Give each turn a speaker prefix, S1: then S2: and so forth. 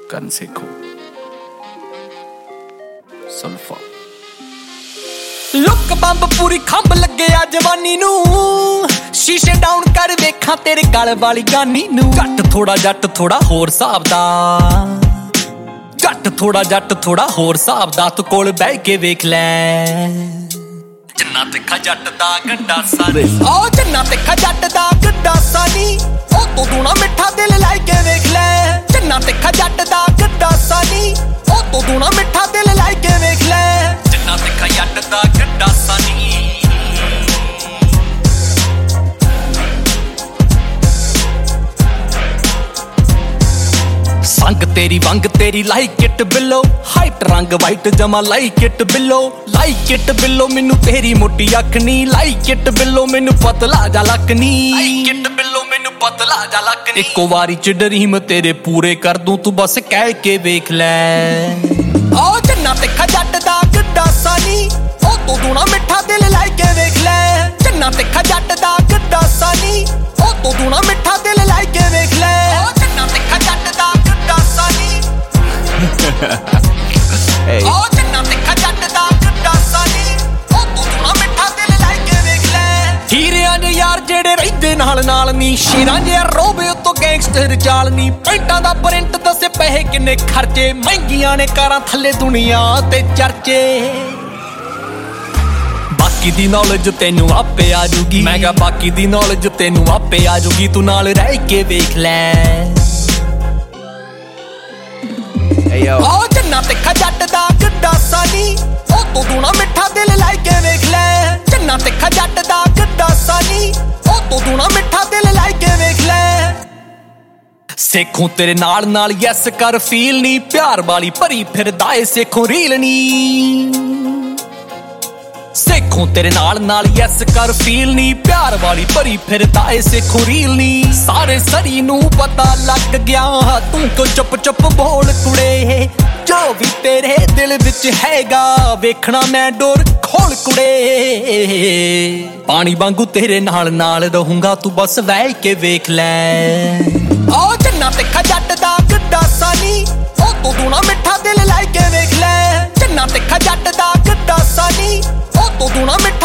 S1: ਕਰਨ ਸੇਖੋ ਸੁਲਫਾ
S2: look bomb ਪੂਰੀ ਖੰਭ ਲੱਗਿਆ ਜਵਾਨੀ ਨੂੰ ਸ਼ੀਸ਼ੇ ਡਾਊਨ ਕਰ ਵੇਖਾਂ ਤੇਰੇ ਗਲ ਵਾਲੀ ਗਾਨੀ ਨੂੰ ਘੱਟ ਥੋੜਾ ਜੱਟ ਥੋੜਾ ਹੋਰ ਹਿਸਾਬ ਦਾ ਘੱਟ ਥੋੜਾ ਜੱਟ ਥੋੜਾ ਹੋਰ ਹਿਸਾਬ ਦਾ ਤੂੰ ਕੋਲ ਬਹਿ ਕੇ ਵੇਖ ਲੈ ਜੰਨਾ ਤਿੱਖਾ ਜੱਟ ਦਾ ਗੰਡਾ ਸਾਨੀ ਓ ਜੰਨਾ ਤਿੱਖਾ ਜੱਟ ਦਾ ਗੰਡਾ ਸਾਨੀ ਉਹ ਤੋਂ ਦੂਣਾ ਮਿੱਠਾ ਦਿਲ ਲਾਈ ਕੇ ਵੇਖ ਲੈ ਜੰਨਾ ਤਿੱਖਾ ਜੱਟ ਦਾ ਗੰਡਾ ਸਾਨੀ ਉਹ ਤੋਂ ਦੂਣਾ ਮਿੱਠਾ ਦਿਲ ਲਾਈ ਕੇ ਵੇਖ ਲੈ ਜੰਨਾ ਤਿੱਖਾ ਜੱਟ ਦਾ ਗੰਡਾ ਸਾਨੀ ਸੰਗ ਤੇਰੀ ਵੰਗ ਤੇਰੀ ਲਾਈਕ ਇਟ ਬਿੱਲੋ ਹਾਈਟ ਰੰਗ ਵਾਈਟ ਜਮਾ ਲਾਈਕ ਇਟ ਬਿੱਲੋ ਮੈਨੂੰ ਤੇਰੀ ਮੋਟੀ ਅੱਖ ਨੀ ਲਾਈਕ ਇਟ ਬਿੱਲੋ ਮੈਨੂੰ ਪਤਲਾ ਜਾ ਲੱਕ ਨੀ ਲਾਈਕ ਇਟ ਬਿੱਲੋ ਮੈਨੂੰ ਪਤਲਾ ਜਾ ਲੱਕ ਨੀ ਇੱਕੋ ਵਾਰੀ ਚ ਡਰੀਮ ਤੇਰੇ ਪੂਰੇ ਕਰ ਦੂੰ ਤੂੰ ਬਸ ਕਹਿ ਕੇ ਵੇਖ ਲੈ ਓ ਜੰਨਾ ਤਿੱਖਾ ਜੱਟ ਦਾ ਗੰਡਾ ਸਾਨੀ ਉਹ ਤੋਂ ਦੂਣਾ ਮਿੱਠਾ ਦਿਲ ਲਾਈ ਕੇ ਵੇਖ ਲੈ ਜੰਨਾ ਤਿੱਖਾ ਜੱਟ ਦਾ ਗੰਡਾ ਸਾਨੀ ਉਹ ਤੋਂ ਦੂਣਾ ਮਿੱਠਾ ਦਿਲ ਲਾਈ ਕੇ ਵੇਖ ਲੈ ਓ ਜੰਨਾ ਤਿੱਖਾ ਜੱਟ ਦਾ ਗੰਡਾ ਸਾਨੀ ਓ ਜੰਨਾ ਤਿੱਖਾ ਜੱਟ ਦਾ ਗੰਡਾ ਸਾਨੀ ਉਹ ਤੋਂ ਦੂਣਾ ਮਿੱਠਾ ਦਿਲ ਲਾਈ ਕੇ ਵੇਖ ਲੈ ਹੀਰਿਆਂ ਦੇ ਯਾਰ ਜਿਹੜੇ ਰਹਿੰਦੇ ਨਾਲ ਨੀ ਸ਼ੇਰਾਂ ਦੇ ਰੋਬੇ ਉੱਤੋਂ ਗੈਂਗਸਟਰ ਚਾਲ ਨੀ ਪੈਂਟਾਂ ਦਾ ਪ੍ਰਿੰਟ ਦੱਸੇ ਪੈਸੇ ਕਿੰਨੇ ਖਰਚੇ ਮਹਿੰਗੀਆਂ ਨੇ ਕਾਰਾਂ ਥੱਲੇ ਦੁਨੀਆ ਤੇ ਚਰਚੇ ਬਾਕੀ ਦੀ ਨੌਲੇਜ ਤੈਨੂੰ ਆਪੇ ਆ ਜੂਗੀ ਮੈਂ ਕਿਹਾ ਬਾਕੀ ਦੀ ਨੌਲੇਜ ਤੈਨੂੰ ਆਪੇ ਆ ਜੂਗੀ ਤੂੰ ਨਾਲ ਰਹਿ ਕੇ ਵੇਖ ਲੈ ਓ ਜੰਨਾ ਤਿੱਖਾ ਜੱਟ ਦਾ ਗੰਡਾ ਸਾਨੀ ਉਹ ਤੋਂ ਦੂਣਾ ਮਿੱਠਾ ਦਿਲ ਲਾਈ ਕੇ ਵੇਖ ਲੈ ਜੰਨਾ ਤਿੱਖਾ ਜੱਟ ਦਾ ਗੰਡਾ ਸਾਨੀ ਉਹ ਤੋਂ ਦੂਣਾ ਮਿੱਠਾ ਦਿਲ ਲਾਈ ਕੇ ਵੇਖ ਲੈ ਸੇਖੋਂ ਤੇਰੇ ਨਾਲ ਯੈਸ ਕਰ ਫੀਲ ਨੀ ਪਿਆਰ ਵਾਲੀ ਭਰੀ ਫਿਰਦਾ ਏ ਸੇਖੋਂ ਰੀਲ ਨੀ ਸੇਖੋਂ ਤੇਰੇ ਨਾਲ ਯੈਸ ਕਰ ਫੀਲ ਨੀ ਪਿਆਰ ਵਾਲੀ ਭਰੀ ਫਿਰਦਾ ਏ ਸੇਖੋਂ ਰੀਲ ਨੀ ਸਾਰੇ ਸਰੀ ਨੂੰ ਪਤਾ ਲੱਗ ਗਿਆ ਤੂੰ ਕਿਉਂ ਚੁੱਪ ਬੋਲ ਕੁੜੇ ਜੋ ਵੀ ਤੇਰੇ ਦਿਲ ਵਿੱਚ ਹੈਗਾ ਵੇਖਣਾ ਮੈਂ ਡੋਰ ਖੋਲ ਕੁੜੇ ਪਾਣੀ ਵਾਂਗੂ ਤੇਰੇ ਨਾਲ ਰਹੂੰਗਾ ਤੂੰ ਬਸ ਵਹਿ ਕੇ ਵੇਖ ਲੈ ਓ ਜੰਨਾ ਤਿੱਖਾ ਜੱਟ ਦਾ ਗੰਡਾ ਸਾਨੀ ਉਹ ਤੋਂ ਦੂਣਾ ਮਿੱਠਾ ਦਿਲ ਲਾਈ ਕੇ ਵੇਖ ਲੈ ਜੰਨਾ ਤਿੱਖਾ ਜੱਟ ਦਾ ਗੰਡਾ ਸਾਨੀ ਉਹ ਤੋਂ ਦੂਣਾ